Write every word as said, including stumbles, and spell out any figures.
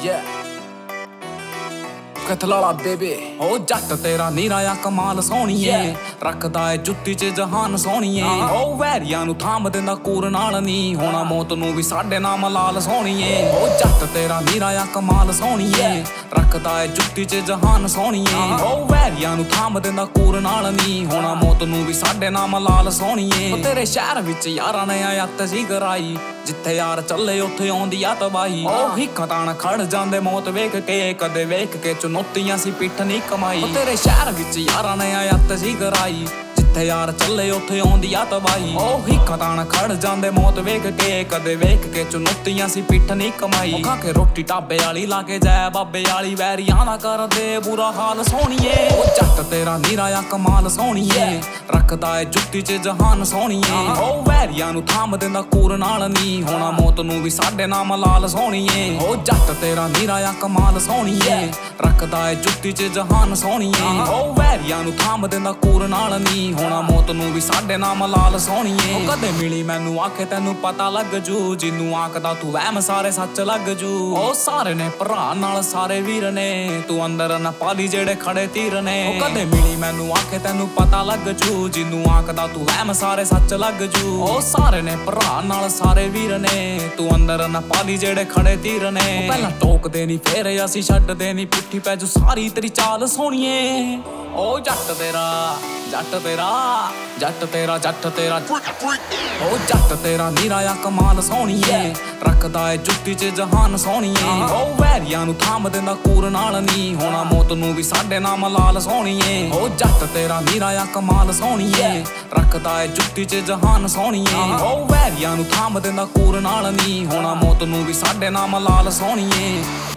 Yeah ਕਥਲਾਲਾ baby ਓ ਜੱਟ ਤੇਰਾ ਨੀਰਾ ਆ ਕਮਾਲ ਸੋਹਣੀਏ ਰੱਖਦਾ ਏ ਜੁੱਤੀ 'ਚ ਜਹਾਨ ਸੋਹਣੀਏ ਓ ਵੈਰੀਆਂ ਨੂੰ ਥਾਮ ਦਿੰਦਾ ਕੂਰ ਨਾਲ ਨੀ ਹੋਣਾ ਮੌਤ ਨੂੰ ਵੀ ਸਾਡੇ ਨਾਮ ਲਾਲ ਸੋਹਣੀਏ ਓ ਜੱਟ ਤੇਰਾ ਨੀਰਾ ਆ ਕਮਾਲ ਸੋਹਣੀਏ ਰੱਖਦਾ ਏ ਜੁੱਤੀ 'ਚ ਜਹਾਨ ਸੋਹਣੀਏ ਓ ਵੈਰੀਆਂ ਨੂੰ ਥਾਮ ਦਿੰਦਾ ਕੂਰ ਨਾਲ ਨੀ ਹੋਣਾ ਮੌਤ ਨੂੰ ਵੀ ਸਾਡੇ ਨਾਮ ਲਾਲ ਸੋਹਣੀਏ ਓ ਤੇਰੇ ਸ਼ਹਿਰ ਵਿੱਚ ਯਾਰਾਂ ਨੇ ਆਇਤ ਜੀ ਕਰਾਈ ਜਿੱਥੇ ਯਾਰ ਚੱਲੇ ਉੱਥੇ ਆਉਂਦੀ ਆ ਤਬਾਹੀ ਓ ਹਿੱਕਾਂ ਤਾਣ ਖੜ ਜਾਂਦੇ ਮੌਤ ਵੇਖ ਕੇ ਕਦੇ ਵੇਖ ਕੇ ਚੁਣੌਤੀਆਂ ਸੀ ਪਿੱਠ ਨਹੀਂ ਕਮਾਈ ਓ ਤੇਰੇ ਸ਼ਹਿਰ ਵਿੱਚ ਯਾਰਾਂ ਨੇ ਆਇਤ ਜੀ ਕਰਾਈ ਜਿੱਥੇ ਯਾਰ ਚੱਲੇ ਉੱਥੇ ਆਉਂਦੀ ਆ ਤਬਾਹੀ ਓ ਹਿੱਕਾਂ ਤਾਣ ਖੜ ਜਾਂਦੇ ਮੌਤ ਵੇਖ ਕੇ ਕਦੇ ਵੇਖ ਕੇ ਚੁਣੌਤੀਆਂ ਸੀ ਪਿੱਠ ਨਹੀਂ ਕਮਾਈ ਖਾ ਕੇ ਰੋਟੀ ਢਾਬੇ ਵਾਲੀ ਲਾ ਕੇ ਜੈ ਬਾਬੇ ਵਾਲੀ ਵੈਰੀਆਂ ਦਾ ਕਰਦੇ ਬੁਰਾ ਹਾਲ ਸੋਹਣੀਏ ਓ ਜੱਟ ਤੇਰਾ ਨੀਰਾ ਆ ਕਮਾਲ ਸੋਹਣੀਏ ਰੱਖਦਾ ਏ ਜੁੱਤੀ 'ਚ ਜਹਾਨ ਸੋਹਣੀਏ ਓ ਵੈਰੀਆਂ ਨੂੰ ਥਾਮ ਦਿੰਦਾ ਕੂਰ ਨਾਲ ਨੀ ਹੋਣਾ ਮੌਤ ਨੂੰ ਵੀ ਸਾਡੇ ਨਾਮ ਲਾਲ ਸੋਹਣੀਏ ਓ ਜੱਟ ਤੇਰਾ ਨੀਰਾ ਆ ਕਮਾਲ ਸੋਹਣੀਏ ਰੱਖਦਾ ਏ ਜੁੱਤੀ 'ਚ ਜਹਾਨ ਸੋਹਣੀਏ ਓ ਵੈਰੀਆਂ ਨੂੰ ਥਾਮ ਦਿੰਦਾ ਕੂਰ ਨਾਲ ਨੀ ਹੋਣਾ ਮੌਤ ਨੂੰ ਵੀ ਸਾਡੇ ਨਾਮ ਲਾਲ ਸੋਹਣੀਏ ਓ ਕਦੇ ਮਿਲੀ ਮੈਨੂੰ ਆਖੇ ਤੈਨੂੰ ਪਤਾ ਲੱਗ ਜੂ ਜਿਹਨੂੰ ਆਖਦਾ ਤੂੰ ਵਹਿਮ ਸਾਰੇ ਸੱਚ ਲੱਗ ਜੂ ਓ ਸਾਰੇ ਨੇ ਭਰਾ ਨਾਲ ਸਾਰੇ ਵੀਰ ਨੇ ਤੂੰ ਅੰਦਰ ਨਾ ਪਾਲੀ ਜਿਹੜੇ ਖੜੇ ਤੀਰ ਨੇ ਓ ਕਦੇ ਮਿਲੀ ਮੈਨੂੰ ਆਖੇ ਤੈਨੂੰ ਪਤਾ ਲੱਗ ਜੂ ਜਿਹਨੂੰ ਆਖਦਾ ਤੂੰ ਵਹਿਮ ਸਾਰੇ ਸੱਚ ਲੱਗ ਜੂ ਓ ਸਾਰੇ ਨੇ ਭਰਾ ਨਾਲ ਸਾਰੇ ਵੀਰ ਨੇ ਤੂੰ ਅੰਦਰ ਨਾ ਪਾਲੀ ਜਿਹੜੇ ਖੜੇ ਤੀਰ ਨੇ ਪਹਿਲਾਂ ਟੋਕਦੇ ਨੀ ਫੇਰ ਅਸੀਂ ਛੱਡਦੇ ਨੀ ਪੁੱਠੀ ਪੈ ਜੂ ਸਾਰੀ ਤੇਰੀ ਚਾਲ ਸੋਹਣੀਏ ਓ ਜੱਟ ਤੇਰਾ ਜੱਟ ਤੇਰਾ ਜੱਟ ਤੇਰਾ ਜੱਟ ਤੇਰਾ ਓ ਜੱਟ ਤੇਰਾ ਨੀਰਾ ਆ ਕਮਾਲ ਸੋਹਣੀਏ ਰੱਖਦਾ ਏ ਜੁੱਤੀ 'ਚ ਜਹਾਨ ਸੋਹਣੀਏ ਓ ਵੈਰੀਆਂ ਨੂੰ ਥਾਮ ਦਿੰਦਾ ਕੂਰ ਨਾਲ ਨੀ ਹੋਣਾ ਮੌਤ ਨੂੰ ਵੀ ਸਾਡੇ ਨਾਮ ਲਾਲ ਸੋਹਣੀਏ ਓ ਜੱਟ ਤੇਰਾ ਨੀਰਾ ਆ ਕਮਾਲ ਸੋਹਣੀਏ ਰੱਖਦਾ ਏ ਜੁੱਤੀ 'ਚ ਜਹਾਨ ਸੋਹਣੀਏ ਓ ਵੈਰੀਆਂ ਨੂੰ ਥਾਮ ਦਿੰਦਾ ਕੂਰ ਨਾਲ ਨੀ ਹੋਣਾ ਮੌਤ ਨੂੰ ਵੀ ਸਾਡੇ ਨਾਮ ਲਾਲ ਸੋਹਣੀਏ।